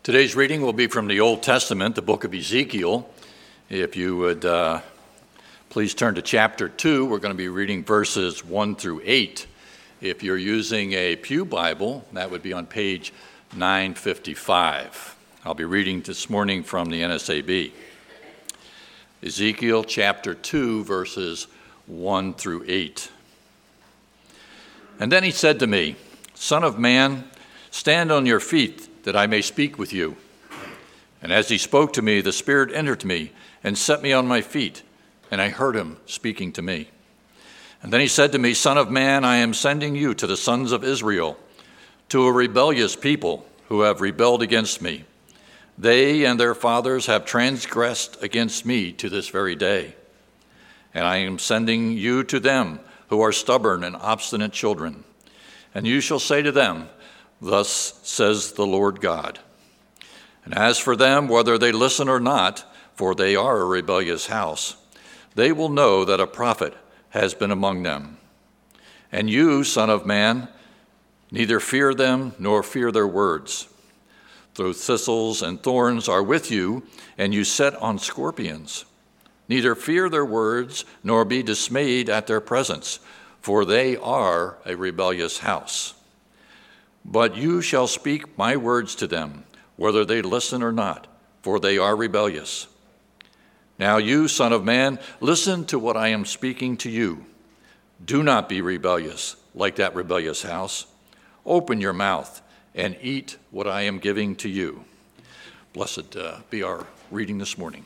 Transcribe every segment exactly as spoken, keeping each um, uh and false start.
Today's reading will be from the Old Testament, the book of Ezekiel. If you would uh, please turn to chapter two, we're going to be reading verses one through eight. If you're using a Pew Bible, that would be on page nine fifty-five. I'll be reading this morning from the N S A B. Ezekiel chapter two, verses one through eight. And then he said to me, "Son of man, stand on your feet, that I may speak with you." And as he spoke to me, the Spirit entered me and set me on my feet, and I heard him speaking to me. And then he said to me, "Son of man, I am sending you to the sons of Israel, to a rebellious people who have rebelled against me. They and their fathers have transgressed against me to this very day. And I am sending you to them who are stubborn and obstinate children. And you shall say to them, 'Thus says the Lord God.' And as for them, whether they listen or not, for they are a rebellious house, they will know that a prophet has been among them. And you, son of man, neither fear them nor fear their words. Though thistles and thorns are with you, and you set on scorpions, neither fear their words nor be dismayed at their presence, for they are a rebellious house. But you shall speak my words to them, whether they listen or not, for they are rebellious. Now you, son of man, listen to what I am speaking to you. Do not be rebellious like that rebellious house. Open your mouth and eat what I am giving to you." Blessed uh, be our reading this morning.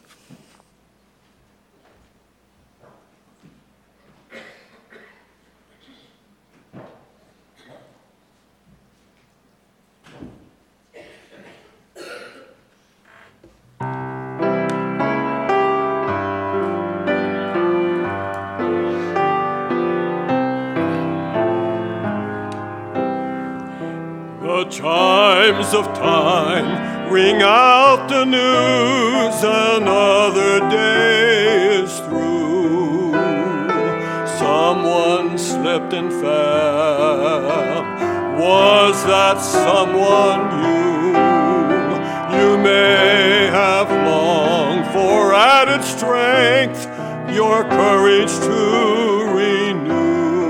The chimes of time ring out the news, another day is through. Someone slipped and fell. Was that someone you? You may have longed for added strength, your courage to renew.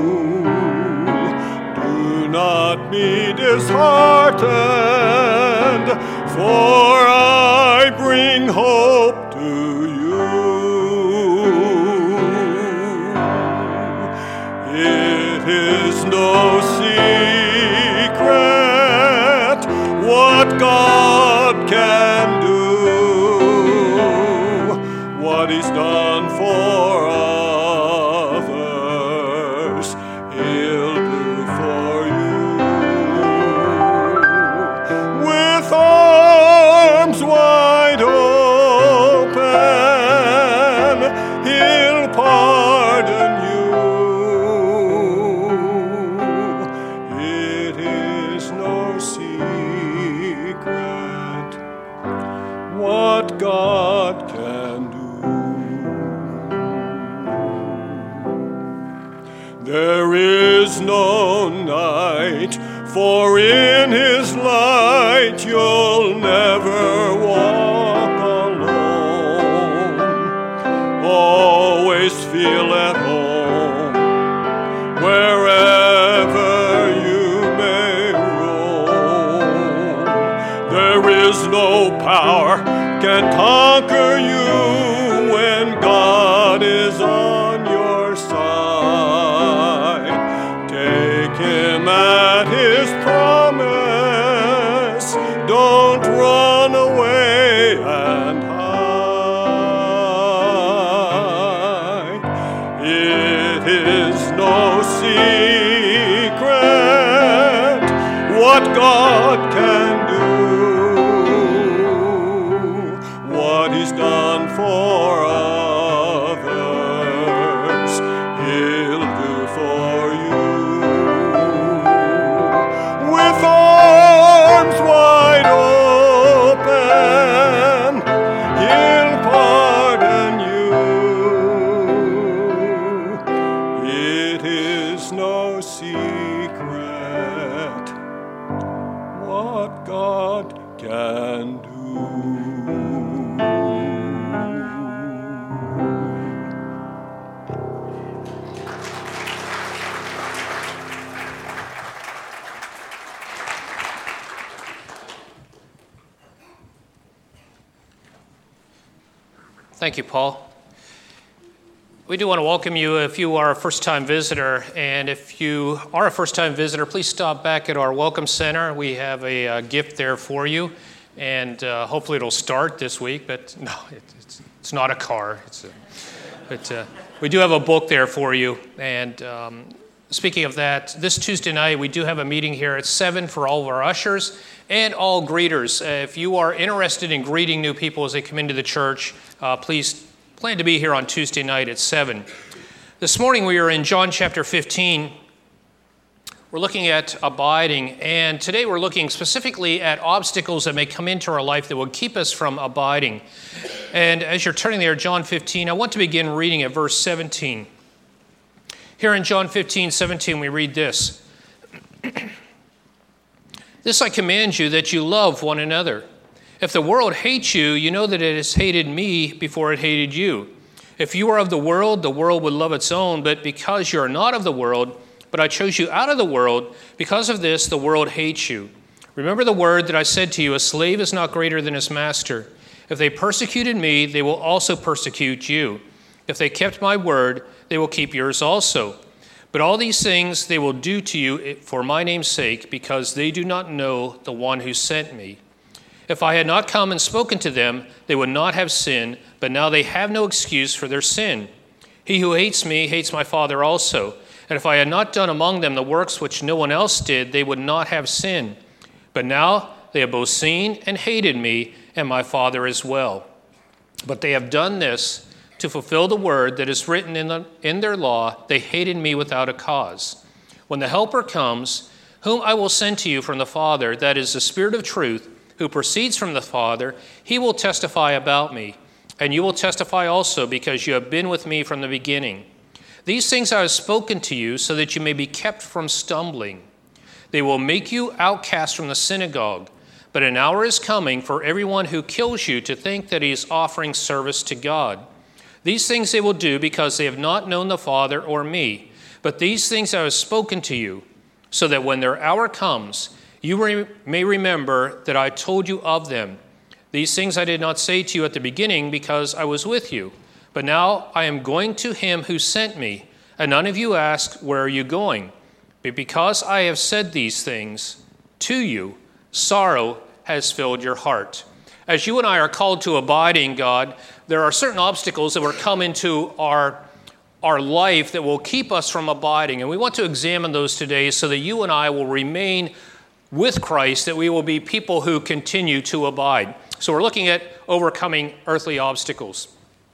Do not be disheartened, for I bring hope to you. It is no secret what God can do, what He's done for others, He'll do for you. With arms wide open, He'll pardon you. It is no secret what God can do. There is no night, for in His light you'll never walk alone. Always feel at home wherever you may roam. There is no power can conquer you when God is on your side. Take Him at His promise. Don't run away and hide. It is no secret what God can do, what He's done for others, He'll do for you. With arms wide open, He'll pardon you. It is no secret what God can do. Thank you, Paul. We do want to welcome you if you are a first-time visitor, and if you are a first-time visitor, please stop back at our Welcome Center. We have a uh, gift there for you, and uh, hopefully it'll start this week, but no, it, it's, it's not a car. It's a, but uh, we do have a book there for you, and um, speaking of that, this Tuesday night we do have a meeting here at seven for all of our ushers and all greeters. Uh, if you are interested in greeting new people as they come into the church, uh, please plan to be here on Tuesday night at seven. This morning we are in John chapter fifteen. We're looking at abiding, and today we're looking specifically at obstacles that may come into our life that will keep us from abiding. And as you're turning there, John fifteen, I want to begin reading at verse seventeen. Here in John fifteen, seventeen, we read this. This I command you, that you love one another. If the world hates you, you know that it has hated me before it hated you. If you were of the world, the world would love its own, but because you are not of the world, but I chose you out of the world, because of this the world hates you. Remember the word that I said to you, a slave is not greater than his master. If they persecuted me, they will also persecute you. If they kept my word, they will keep yours also. But all these things they will do to you for my name's sake, because they do not know the one who sent me. If I had not come and spoken to them, they would not have sinned, but now they have no excuse for their sin. He who hates me hates my Father also. And if I had not done among them the works which no one else did, they would not have sinned. But now they have both seen and hated me, and my Father as well. But they have done this to fulfill the word that is written in, the, in their law, they hated me without a cause. When the Helper comes, whom I will send to you from the Father, that is the Spirit of truth, who proceeds from the Father, he will testify about me. And you will testify also, because you have been with me from the beginning. These things I have spoken to you, so that you may be kept from stumbling. They will make you outcast from the synagogue. But an hour is coming for everyone who kills you to think that he is offering service to God. These things they will do because they have not known the Father or me. But these things I have spoken to you, so that when their hour comes, you re- may remember that I told you of them. These things I did not say to you at the beginning because I was with you. But now I am going to him who sent me, and none of you ask, where are you going? But because I have said these things to you, sorrow has filled your heart. As you and I are called to abide in God, there are certain obstacles that will come into our, our life that will keep us from abiding. And we want to examine those today so that you and I will remain with Christ, that we will be people who continue to abide. So we're looking at overcoming earthly obstacles.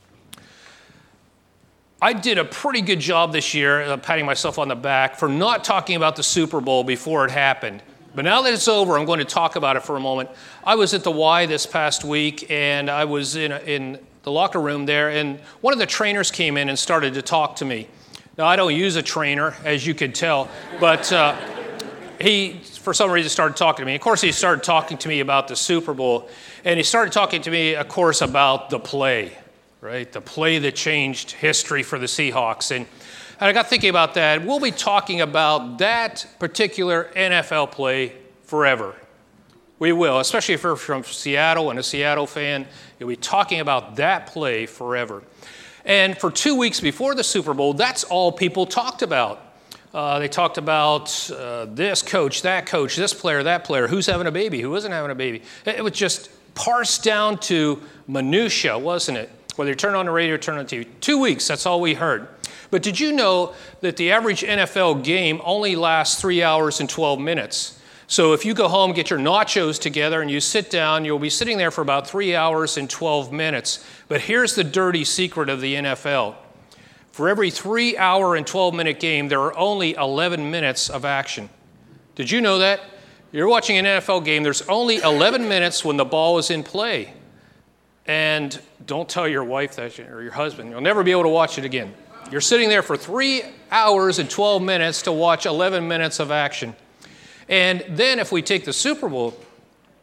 I did a pretty good job this year, uh, patting myself on the back, for not talking about the Super Bowl before it happened. But now that it's over, I'm going to talk about it for a moment. I was at the Y this past week, and I was in, in the locker room there, and one of the trainers came in and started to talk to me. Now, I don't use a trainer, as you can tell, but uh, he, for some reason, started talking to me. Of course, he started talking to me about the Super Bowl, and he started talking to me, of course, about the play, right? The play that changed history for the Seahawks. And And I got thinking about that. We'll be talking about that particular N F L play forever. We will, especially if you're from Seattle and a Seattle fan, you'll be talking about that play forever. And for two weeks before the Super Bowl, that's all people talked about. Uh, they talked about uh, this coach, that coach, this player, that player, who's having a baby, who isn't having a baby. It was just parsed down to minutia, wasn't it? Whether you turn on the radio or turn on T V. Two weeks, that's all we heard. But did you know that the average N F L game only lasts three hours and twelve minutes? So if you go home, get your nachos together, and you sit down, you'll be sitting there for about three hours and twelve minutes. But here's the dirty secret of the N F L. For every three hour and twelve minute game, there are only eleven minutes of action. Did you know that? You're watching an N F L game, there's only eleven minutes when the ball is in play. And don't tell your wife that or your husband. You'll never be able to watch it again. You're sitting there for three hours and twelve minutes to watch eleven minutes of action. And then if we take the Super Bowl,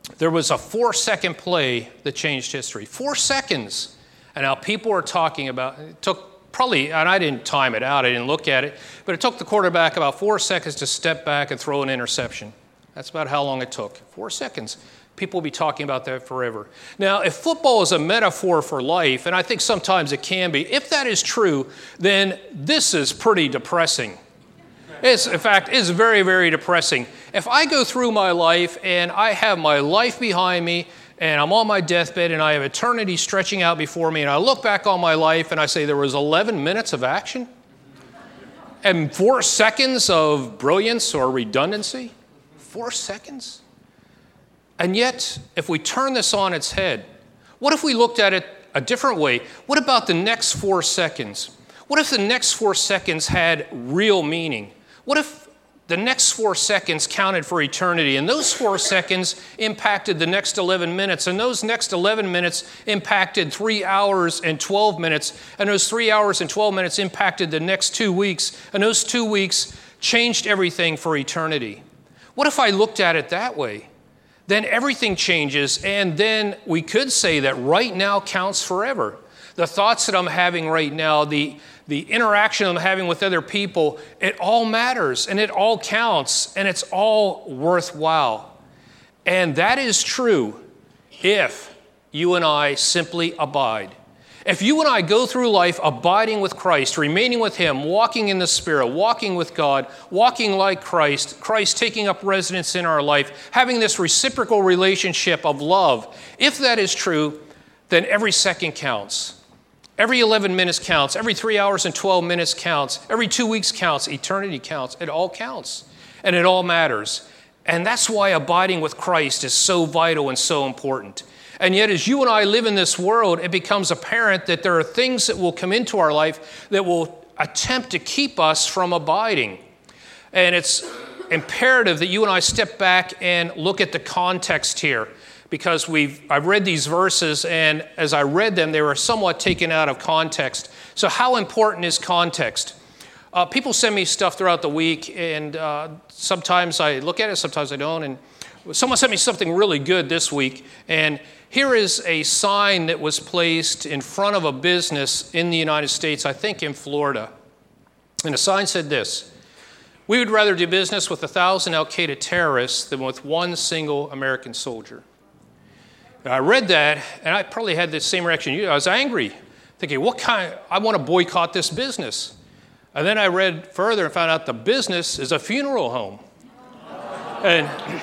there was a four-second play that changed history. Four seconds. And now people are talking about, it took probably, and I didn't time it out, I didn't look at it, but it took the quarterback about four seconds to step back and throw an interception. That's about how long it took. Four seconds. People will be talking about that forever. Now, if football is a metaphor for life, and I think sometimes it can be, if that is true, then this is pretty depressing. It's, in fact, it's very, very depressing. If I go through my life and I have my life behind me and I'm on my deathbed and I have eternity stretching out before me and I look back on my life and I say there was eleven minutes of action and four seconds of brilliance or redundancy, four seconds. And yet, if we turn this on its head, what if we looked at it a different way? What about the next four seconds? What if the next four seconds had real meaning? What if the next four seconds counted for eternity, and those four seconds impacted the next eleven minutes, and those next eleven minutes impacted three hours and twelve minutes, and those three hours and twelve minutes impacted the next two weeks, and those two weeks changed everything for eternity? What if I looked at it that way? Then everything changes, and then we could say that right now counts forever. The thoughts that I'm having right now, the, the interaction I'm having with other people, it all matters, and it all counts, and it's all worthwhile. And that is true if you and I simply abide. If you and I go through life abiding with Christ, remaining with Him, walking in the Spirit, walking with God, walking like Christ, Christ taking up residence in our life, having this reciprocal relationship of love, if that is true, then every second counts. Every eleven minutes counts. Every three hours and twelve minutes counts. Every two weeks counts. Eternity counts. It all counts. And it all matters. And that's why abiding with Christ is so vital and so important. And yet, as you and I live in this world, it becomes apparent that there are things that will come into our life that will attempt to keep us from abiding. And it's imperative that you and I step back and look at the context here, because we've I've read these verses, and as I read them, they were somewhat taken out of context. So how important is context? Uh, people send me stuff throughout the week, and uh, sometimes I look at it, sometimes I don't. And someone sent me something really good this week, and here is a sign that was placed in front of a business in the United States, I think in Florida. And the sign said this: "We would rather do business with a thousand Al-Qaeda terrorists than with one single American soldier." And I read that, and I probably had the same reaction you. I was angry, thinking, what kind, I want to boycott this business. And then I read further and found out the business is a funeral home. And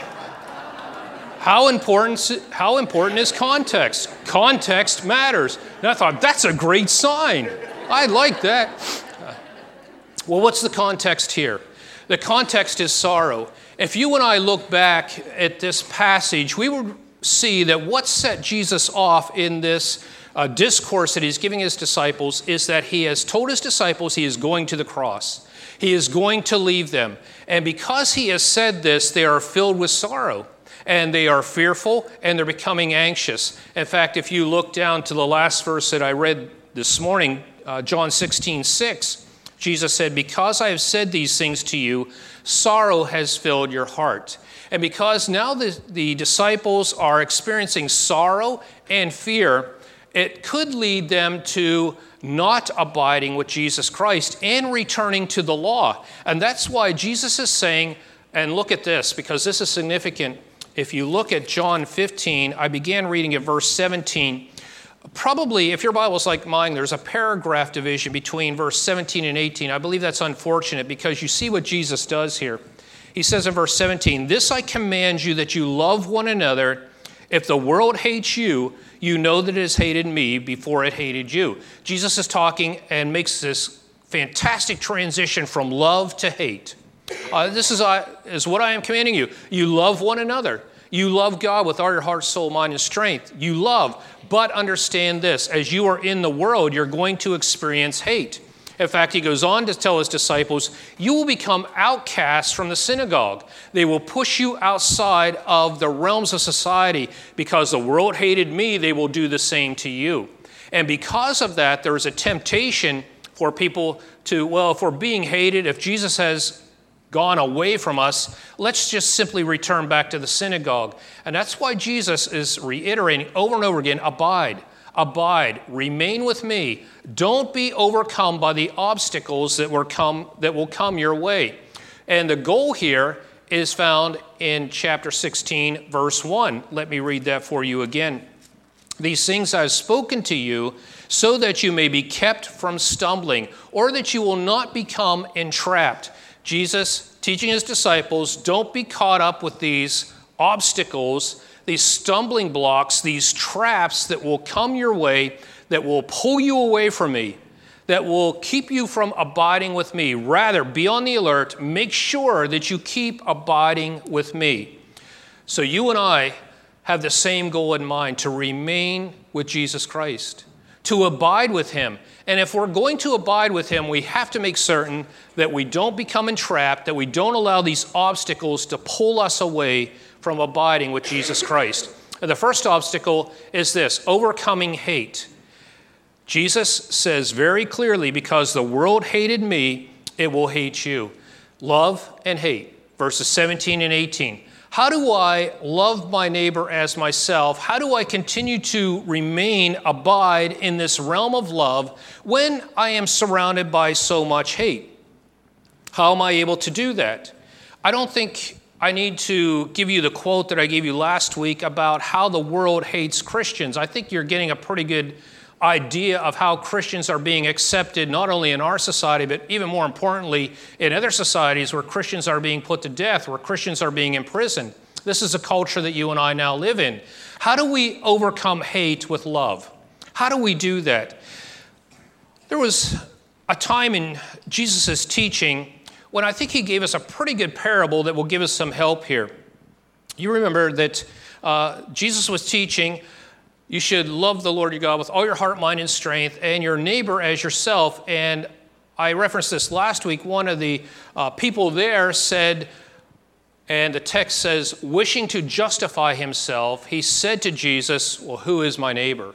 how important, how important is context? Context matters. And I thought, that's a great sign. I like that. Well, what's the context here? The context is sorrow. If you and I look back at this passage, we would see that what set Jesus off in this uh, discourse that he's giving his disciples is that he has told his disciples he is going to the cross. He is going to leave them. And because he has said this, they are filled with sorrow, and they are fearful, and they're becoming anxious. In fact, if you look down to the last verse that I read this morning, uh, John sixteen six, Jesus said, "Because I have said these things to you, sorrow has filled your heart." And because now the, the disciples are experiencing sorrow and fear, it could lead them to not abiding with Jesus Christ and returning to the law. And that's why Jesus is saying, and look at this, because this is significant. If you look at John fifteen, I began reading at verse seventeen. Probably, if your Bible's like mine, there's a paragraph division between verse seventeen and eighteen. I believe that's unfortunate, because you see what Jesus does here. He says in verse seventeen, "This I command you, that you love one another. If the world hates you, you know that it has hated me before it hated you." Jesus is talking and makes this fantastic transition from love to hate. Uh, this is, uh, is what I am commanding you. You love one another. You love God with all your heart, soul, mind, and strength. You love, but understand this: as you are in the world, you're going to experience hate. In fact, he goes on to tell his disciples, you will become outcasts from the synagogue. They will push you outside of the realms of society. Because the world hated me, they will do the same to you. And because of that, there is a temptation for people to, well, if we're being hated, if Jesus has gone away from us, let's just simply return back to the synagogue. And that's why Jesus is reiterating over and over again, abide, abide, remain with me. Don't be overcome by the obstacles that will come, that will come your way. And the goal here is found in chapter sixteen, verse one. Let me read that for you again. These things I have spoken to you so that you may be kept from stumbling, or that you will not become entrapped. Jesus teaching his disciples, don't be caught up with these obstacles, these stumbling blocks, these traps that will come your way, that will pull you away from me, that will keep you from abiding with me. Rather, be on the alert. Make sure that you keep abiding with me. So you and I have the same goal in mind, to remain with Jesus Christ, to abide with him. And if we're going to abide with him, we have to make certain that we don't become entrapped, that we don't allow these obstacles to pull us away from abiding with Jesus Christ. And the first obstacle is this, overcoming hate. Jesus says very clearly, because the world hated me, it will hate you. Love and hate, verses seventeen and eighteen. How do I love my neighbor as myself? How do I continue to remain, abide in this realm of love when I am surrounded by so much hate? How am I able to do that? I don't think I need to give you the quote that I gave you last week about how the world hates Christians. I think you're getting a pretty good idea of how Christians are being accepted, not only in our society, but even more importantly, in other societies where Christians are being put to death, where Christians are being imprisoned. This is a culture that you and I now live in. How do we overcome hate with love? How do we do that? There was a time in Jesus' teaching when I think he gave us a pretty good parable that will give us some help here. You remember that uh, Jesus was teaching, you should love the Lord your God with all your heart, mind, and strength, and your neighbor as yourself. And I referenced this last week. One of the uh, people there said, and the text says, wishing to justify himself, he said to Jesus, well, who is my neighbor?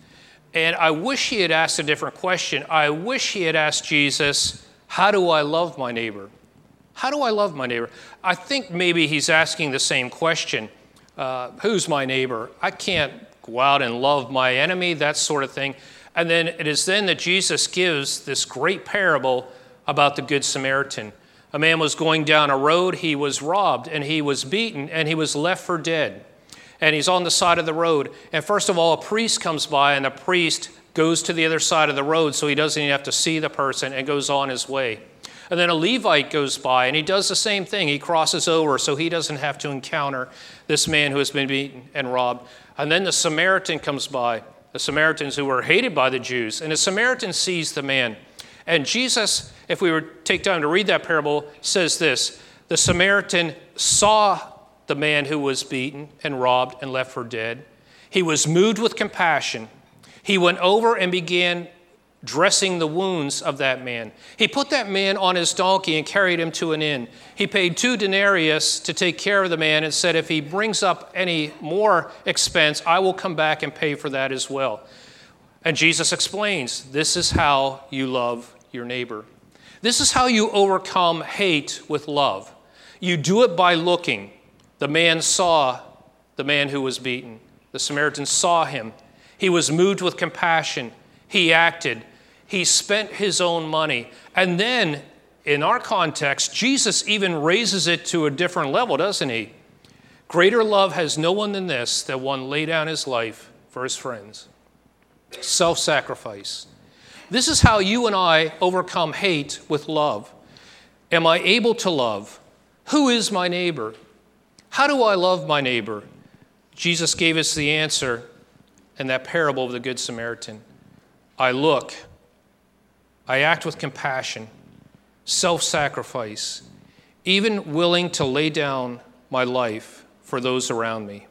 And I wish he had asked a different question. I wish he had asked Jesus, how do I love my neighbor? How do I love my neighbor? I think maybe he's asking the same question. Uh, who's my neighbor? I can't go out and love my enemy, that sort of thing. And then it is then that Jesus gives this great parable about the Good Samaritan. A man was going down a road, he was robbed, and he was beaten, and he was left for dead. And he's on the side of the road. And first of all, a priest comes by, and the priest goes to the other side of the road so he doesn't even have to see the person and goes on his way. And then a Levite goes by, and he does the same thing. He crosses over so he doesn't have to encounter this man who has been beaten and robbed. And then the Samaritan comes by, the Samaritans who were hated by the Jews. And the Samaritan sees the man. And Jesus, if we were to take time to read that parable, says this, the Samaritan saw the man who was beaten and robbed and left for dead. He was moved with compassion. He went over and began dressing the wounds of that man. He put that man on his donkey and carried him to an inn. He paid two denarius to take care of the man and said, if he brings up any more expense, I will come back and pay for that as well. And Jesus explains, this is how you love your neighbor. This is how you overcome hate with love. You do it by looking. The man saw the man who was beaten. The Samaritan saw him. He was moved with compassion. He acted. He spent his own money. And then, in our context, Jesus even raises it to a different level, doesn't he? Greater love has no one than this, that one lay down his life for his friends. Self-sacrifice. This is how you and I overcome hate with love. Am I able to love? Who is my neighbor? How do I love my neighbor? Jesus gave us the answer in that parable of the Good Samaritan. I look, I act with compassion, self-sacrifice, even willing to lay down my life for those around me.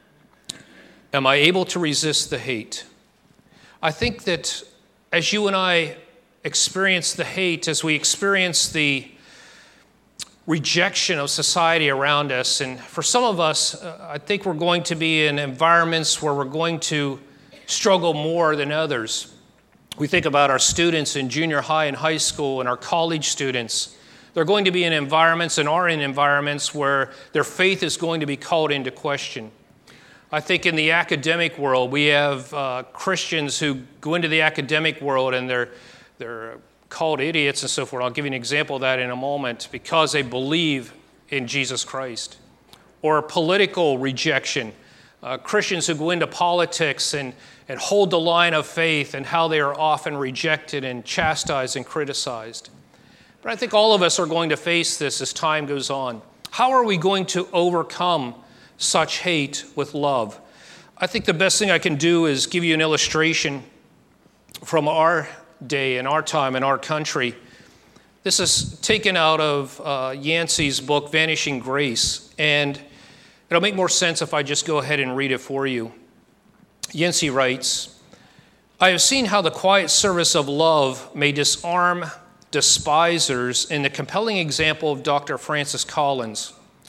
Am I able to resist the hate? I think that as you and I experience the hate, as we experience the rejection of society around us, and for some of us, uh, I think we're going to be in environments where we're going to struggle more than others. We think about our students in junior high and high school and our college students. They're going to be in environments and are in environments where their faith is going to be called into question. I think in the academic world, we have uh, Christians who go into the academic world and they're they're called idiots and so forth. I'll give you an example of that in a moment, because they believe in Jesus Christ. Or political rejection. Uh, Christians who go into politics and, and hold the line of faith, and how they are often rejected and chastised and criticized. But I think all of us are going to face this as time goes on. How are we going to overcome such hate with love? I think the best thing I can do is give you an illustration from our day, in our time, in our country. This is taken out of uh, Yancey's book, Vanishing Grace, and it'll make more sense if I just go ahead and read it for you. Yancey writes, "I have seen how the quiet service of love may disarm despisers in the compelling example of Doctor Francis Collins.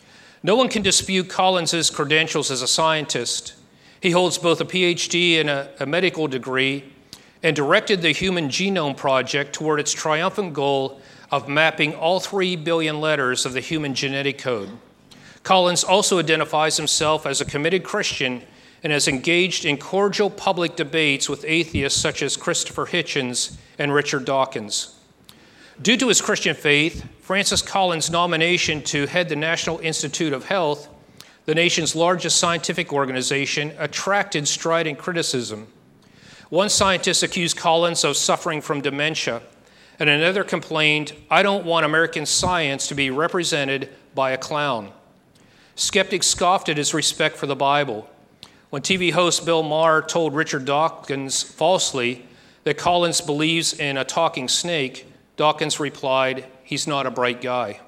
No one can dispute Collins's credentials as a scientist. He holds both a P H D and a, a medical degree, and directed the Human Genome Project toward its triumphant goal of mapping all three billion letters of the human genetic code. Collins also identifies himself as a committed Christian and has engaged in cordial public debates with atheists such as Christopher Hitchens and Richard Dawkins. Due to his Christian faith, Francis Collins' nomination to head the National Institute of Health, the nation's largest scientific organization, attracted strident criticism. One scientist accused Collins of suffering from dementia, and another complained, "I don't want American science to be represented by a clown." Skeptics scoffed at his respect for the Bible. When T V host Bill Maher told Richard Dawkins falsely that Collins believes in a talking snake, Dawkins replied, "He's not a bright guy."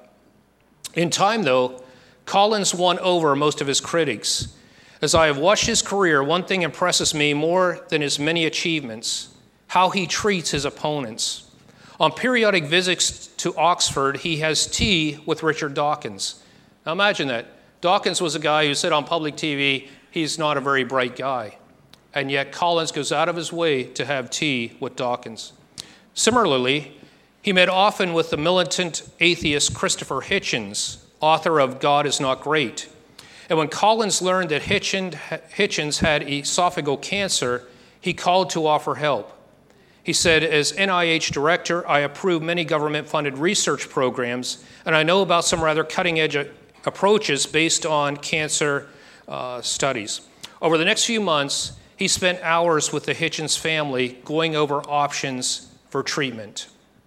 In time, though, Collins won over most of his critics. As I have watched his career, one thing impresses me more than his many achievements: how he treats his opponents. On periodic visits to Oxford, he has tea with Richard Dawkins. Now imagine that. Dawkins was a guy who said on public T V, he's not a very bright guy. And yet Collins goes out of his way to have tea with Dawkins. Similarly, he met often with the militant atheist Christopher Hitchens, author of God is Not Great. And when Collins learned that Hitchens had esophageal cancer, he called to offer help. He said, "As N I H director, I approve many government-funded research programs, and I know about some rather cutting-edge approaches based on cancer uh, studies." Over the next few months, he spent hours with the Hitchens family going over options for treatment.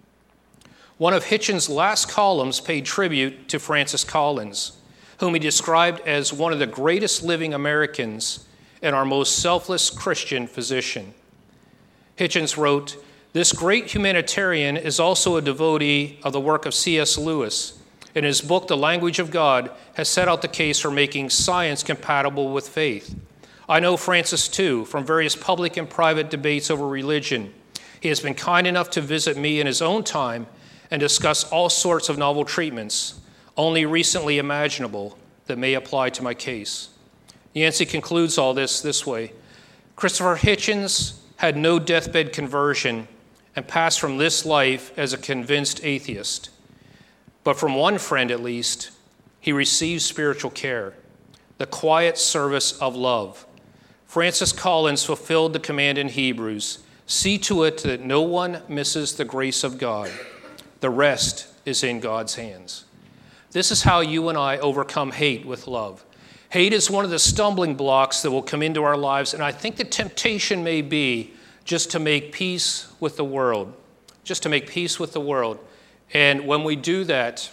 One of Hitchens' last columns paid tribute to Francis Collins, whom he described as one of the greatest living Americans and our most selfless Christian physician. Hitchens wrote, "This great humanitarian is also a devotee of the work of C S Lewis. In his book, The Language of God, has set out the case for making science compatible with faith. I know Francis, too, from various public and private debates over religion. He has been kind enough to visit me in his own time and discuss all sorts of novel treatments, only recently imaginable, that may apply to my case." Yancey concludes all this this way: Christopher Hitchens had no deathbed conversion and passed from this life as a convinced atheist. But from one friend, at least, he received spiritual care, the quiet service of love. Francis Collins fulfilled the command in Hebrews: "See to it that no one misses the grace of God. The rest is in God's hands." This is how you and I overcome hate with love. Hate is one of the stumbling blocks that will come into our lives, and I think the temptation may be just to make peace with the world, just to make peace with the world. And when we do that,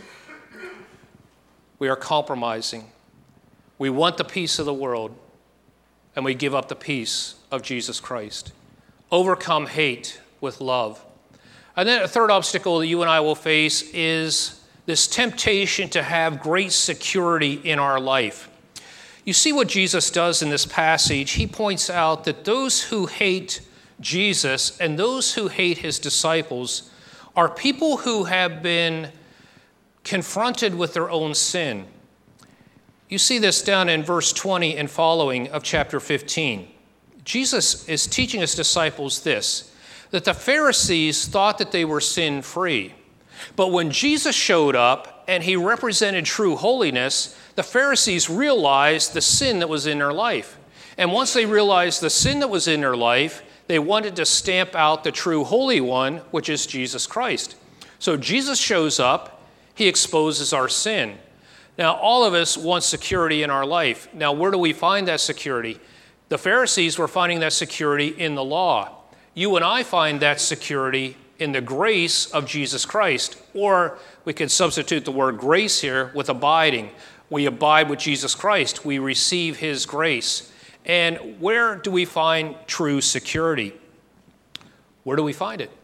we are compromising. We want the peace of the world, and we give up the peace of Jesus Christ. Overcome hate with love. And then a third obstacle that you and I will face is this temptation to have great security in our life. You see what Jesus does in this passage. He points out that those who hate Jesus and those who hate his disciples are people who have been confronted with their own sin. You see this down in verse twenty and following of chapter fifteen. Jesus is teaching his disciples this, that the Pharisees thought that they were sin-free. But when Jesus showed up and he represented true holiness, the Pharisees realized the sin that was in their life. And once they realized the sin that was in their life, they wanted to stamp out the true Holy One, which is Jesus Christ. So Jesus shows up, he exposes our sin. Now, all of us want security in our life. Now, where do we find that security? The Pharisees were finding that security in the law. You and I find that security in the grace of Jesus Christ. Or we could substitute the word grace here with abiding. We abide with Jesus Christ. We receive his grace. And where do we find true security? Where do we find it?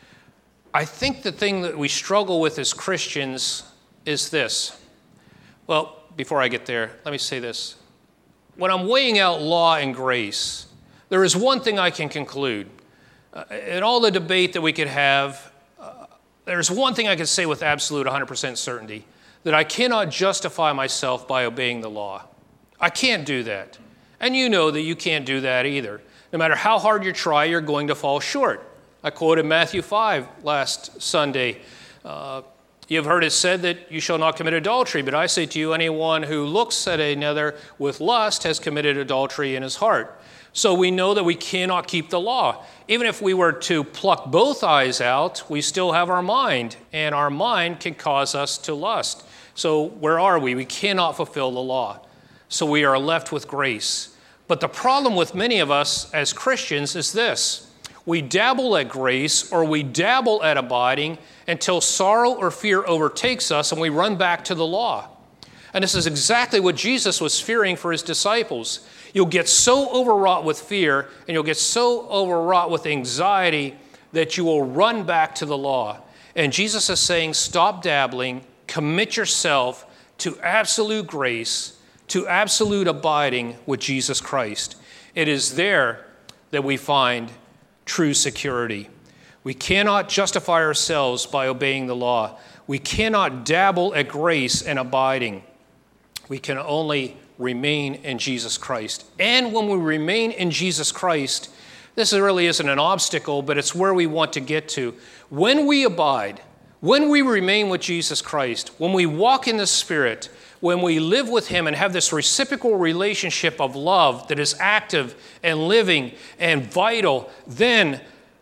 I think the thing that we struggle with as Christians is this. Well, before I get there, let me say this. When I'm weighing out law and grace, there is one thing I can conclude. Uh, in all the debate that we could have, uh, there's one thing I can say with absolute one hundred percent certainty, that I cannot justify myself by obeying the law. I can't do that. And you know that you can't do that either. No matter how hard you try, you're going to fall short. I quoted Matthew five last Sunday. Uh, You've heard it said that you shall not commit adultery, but I say to you, anyone who looks at another with lust has committed adultery in his heart. So we know that we cannot keep the law. Even if we were to pluck both eyes out, we still have our mind, and our mind can cause us to lust. So where are we? We cannot fulfill the law. So we are left with grace. But the problem with many of us as Christians is this. We dabble at grace or we dabble at abiding until sorrow or fear overtakes us and we run back to the law. And this is exactly what Jesus was fearing for his disciples. You'll get so overwrought with fear and you'll get so overwrought with anxiety that you will run back to the law. And Jesus is saying, stop dabbling, commit yourself to absolute grace, to absolute abiding with Jesus Christ. It is there that we find true security. We cannot justify ourselves by obeying the law. We cannot dabble at grace and abiding. We can only remain in Jesus Christ. And when we remain in Jesus Christ, this really isn't an obstacle, but it's where we want to get to. When we abide, when we remain with Jesus Christ, when we walk in the Spirit, when we live with him and have this reciprocal relationship of love that is active and living and vital, then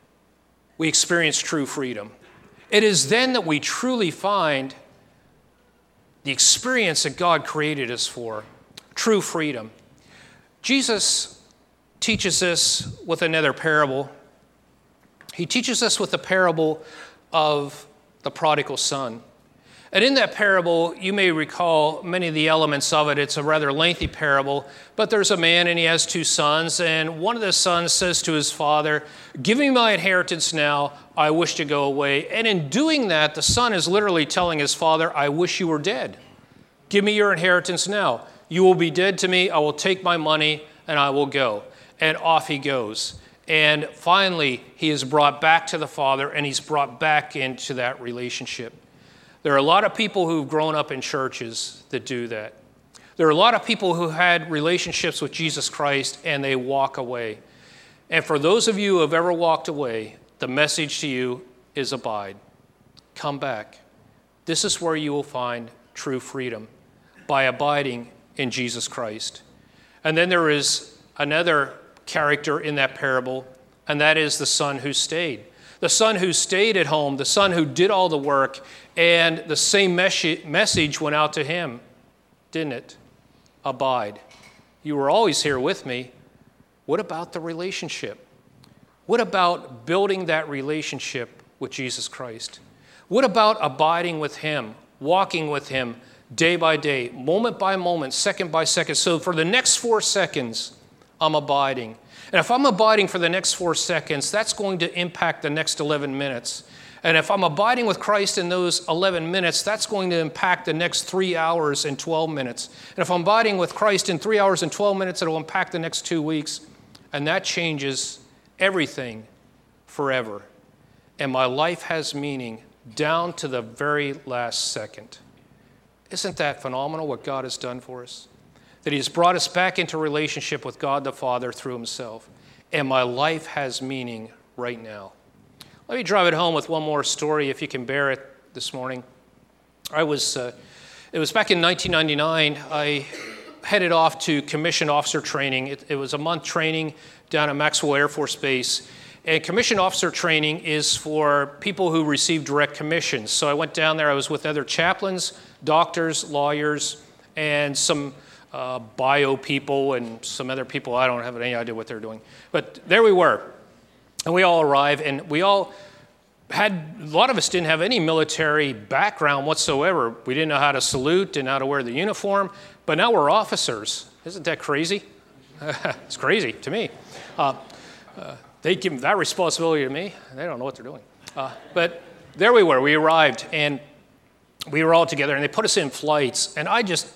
we experience true freedom. It is then that we truly find the experience that God created us for, true freedom. Jesus teaches this with another parable. He teaches us with the parable of the prodigal son. And in that parable, you may recall many of the elements of it. It's a rather lengthy parable, but there's a man and he has two sons, and one of the sons says to his father, "Give me my inheritance now, I wish to go away." And in doing that, the son is literally telling his father, "I wish you were dead. Give me your inheritance now. You will be dead to me, I will take my money, and I will go." And off he goes. And finally, he is brought back to the father, and he's brought back into that relationship. There are a lot of people who've grown up in churches that do that. There are a lot of people who had relationships with Jesus Christ and they walk away. And for those of you who have ever walked away, the message to you is abide. Come back. This is where you will find true freedom, by abiding in Jesus Christ. And then there is another character in that parable, and that is the son who stayed. The son who stayed at home, the son who did all the work, and the same mes- message went out to him, didn't it? Abide. You were always here with me. What about the relationship? What about building that relationship with Jesus Christ? What about abiding with him, walking with him day by day, moment by moment, second by second? So for the next four seconds, I'm abiding. And if I'm abiding for the next four seconds, that's going to impact the next eleven minutes. And if I'm abiding with Christ in those eleven minutes, that's going to impact the next three hours and twelve minutes. And if I'm abiding with Christ in three hours and twelve minutes, it'll impact the next two weeks. And that changes everything forever. And my life has meaning down to the very last second. Isn't that phenomenal what God has done for us? That he has brought us back into relationship with God the Father through himself. And my life has meaning right now. Let me drive it home with one more story, if you can bear it this morning. I was, uh, it was back in nineteen ninety-nine, I headed off to commissioned officer training. It, it was a month training down at Maxwell Air Force Base. And commissioned officer training is for people who receive direct commissions. So I went down there, I was with other chaplains, doctors, lawyers, and some uh, bio people and some other people. I don't have any idea what they're doing. But there we were. And we all arrived, and we all had, a lot of us didn't have any military background whatsoever. We didn't know how to salute, didn't know how to wear the uniform, but now we're officers. Isn't that crazy? It's crazy to me. Uh, uh, They give that responsibility to me. They don't know what they're doing. Uh, but there we were. We arrived, and we were all together, and they put us in flights. And I just,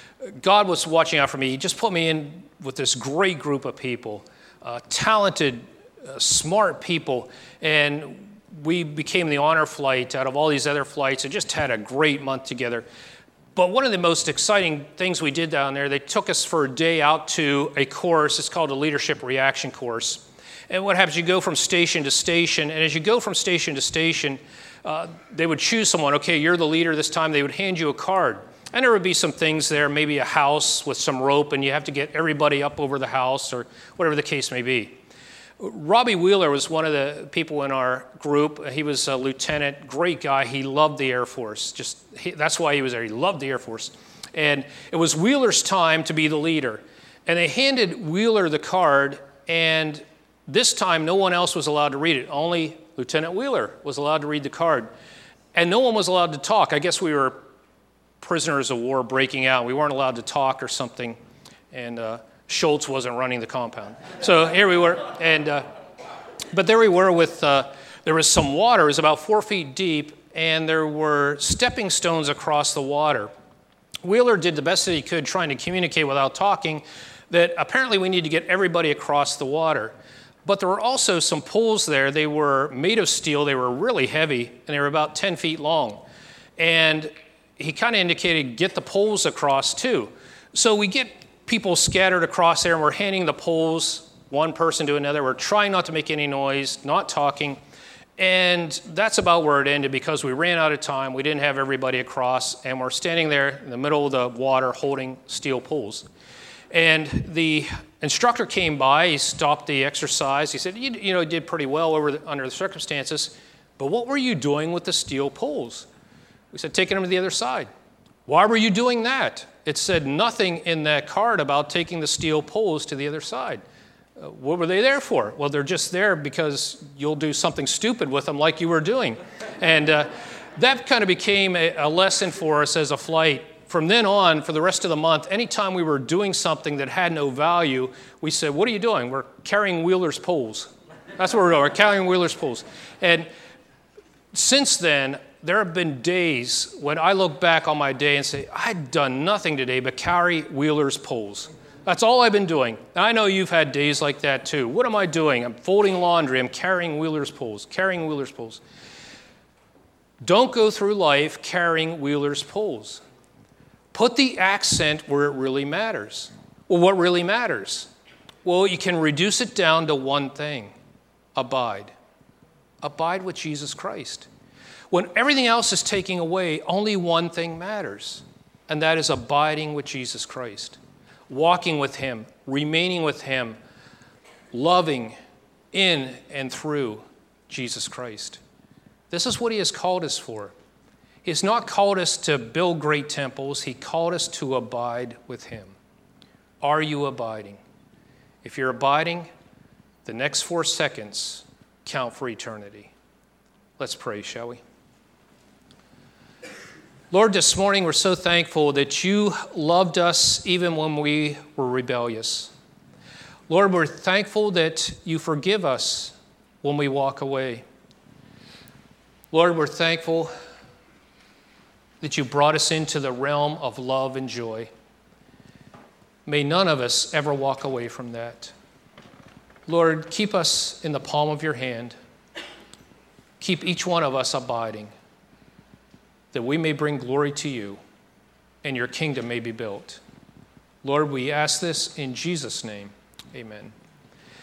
God was watching out for me. He just put me in with this great group of people, uh, talented, uh, smart people. And we became the honor flight out of all these other flights and just had a great month together. But one of the most exciting things we did down there, they took us for a day out to a course. It's called a Leadership Reaction Course. And what happens, you go from station to station, and as you go from station to station, uh, they would choose someone. Okay, you're the leader this time. They would hand you a card. And there would be some things there, maybe a house with some rope, and you have to get everybody up over the house or whatever the case may be. Robbie Wheeler was one of the people in our group. He was a lieutenant, great guy. He loved the Air Force. Just he, that's why he was there. He loved the Air Force. And it was Wheeler's time to be the leader. And they handed Wheeler the card, and this time, no one else was allowed to read it. Only Lieutenant Wheeler was allowed to read the card. And no one was allowed to talk. I guess we were prisoners of war breaking out. We weren't allowed to talk or something. And uh, Schultz wasn't running the compound. So here we were. And uh, but there we were with, uh, there was some water. It was about four feet deep. And there were stepping stones across the water. Wheeler did the best that he could trying to communicate without talking that apparently we need to get everybody across the water. But there were also some poles there. They were made of steel. They were really heavy, and they were about ten feet long. And he kind of indicated, get the poles across too. So we get people scattered across there, and we're handing the poles, one person to another. We're trying not to make any noise, not talking. And that's about where it ended because we ran out of time. We didn't have everybody across, and we're standing there in the middle of the water holding steel poles. And the instructor came by, he stopped the exercise. He said, you, you know, you did pretty well over the, under the circumstances, but what were you doing with the steel poles? We said, taking them to the other side. Why were you doing that? It said nothing in that card about taking the steel poles to the other side. Uh, what were they there for? Well, they're just there because you'll do something stupid with them like you were doing. And uh, that kind of became a, a lesson for us as a flight. From then on, for the rest of the month, anytime we were doing something that had no value, we said, what are you doing? We're carrying Wheeler's poles. That's what we're doing. We're carrying Wheeler's poles. And since then, there have been days when I look back on my day and say, I'd done nothing today but carry Wheeler's poles. That's all I've been doing. And I know you've had days like that too. What am I doing? I'm folding laundry. I'm carrying Wheeler's poles, carrying Wheeler's poles. Don't go through life carrying Wheeler's poles. Put the accent where it really matters. Well, what really matters? Well, you can reduce it down to one thing. Abide. Abide with Jesus Christ. When everything else is taking away, only one thing matters, and that is abiding with Jesus Christ. Walking with him, remaining with him, loving in and through Jesus Christ. This is what he has called us for. He has not called us to build great temples. He called us to abide with him. Are you abiding? If you're abiding, the next four seconds count for eternity. Let's pray, shall we? Lord, this morning we're so thankful that you loved us even when we were rebellious. Lord, we're thankful that you forgive us when we walk away. Lord, we're thankful that you brought us into the realm of love and joy. May none of us ever walk away from that. Lord, keep us in the palm of your hand. Keep each one of us abiding, that we may bring glory to you and your kingdom may be built. Lord, we ask this in Jesus' name. Amen.